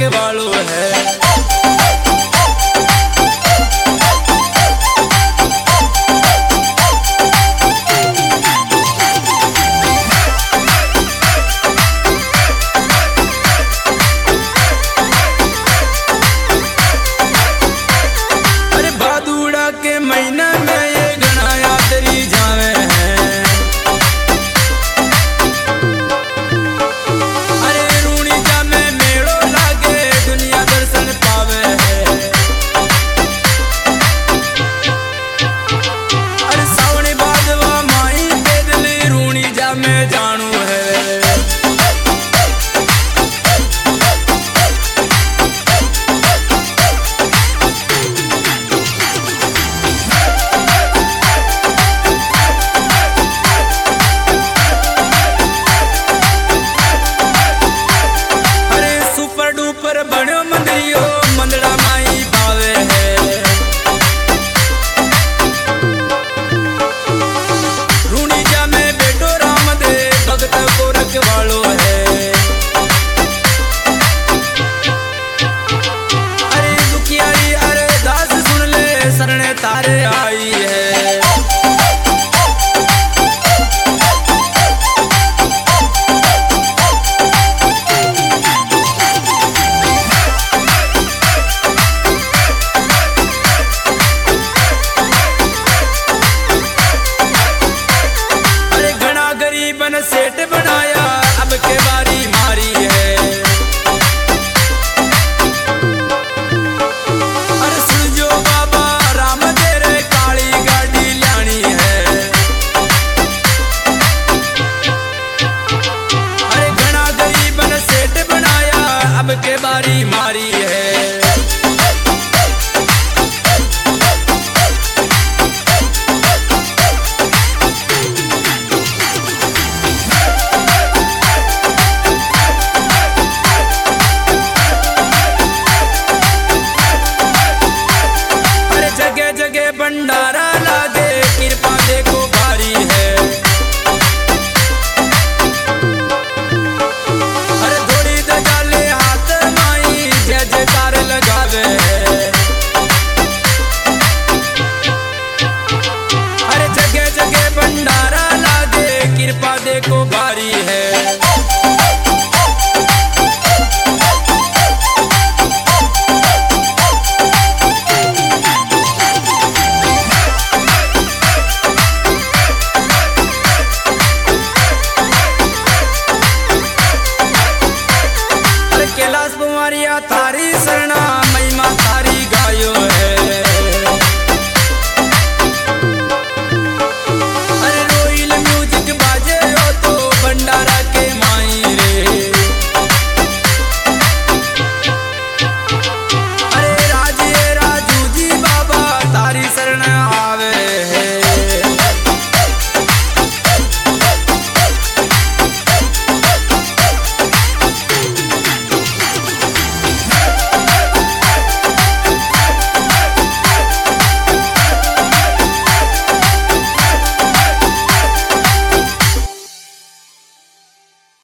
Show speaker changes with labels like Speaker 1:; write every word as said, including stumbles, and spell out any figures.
Speaker 1: वालों है। अरे भादुड़ा के महीना में ये घना यात्री जावे हैं। अरे रूणीजा में मेड़ो लागे दुनिया दर्शन पावे है। अरे सावणी बाजवा माई पैदली रूणीजा में जानू है। पर बड़ो मंदिरियो मंदड़ा माई पावे है। रूणीजा में बेटो राम दे भगत को रखवालो है। अरे दुखियारी अरे दास सुन ले शरणे तारे आई है। बन सेठ बनाया अब के बारी मारी है। अरे सुन जो बाबा राम तेरे काली गाड़ी लानी है। अरे घना गरीबन सेठ बनाया अब के बारी मारी है। जगह भंडारा लागे कृपा देखो भारी है। अरे थोड़ी दगाले हाथ माई जय जयकार लगावे है। अरे जगह जगह भंडारा लागे कृपा देखो भारी है। कैलाश कुमारिया थारी शरणा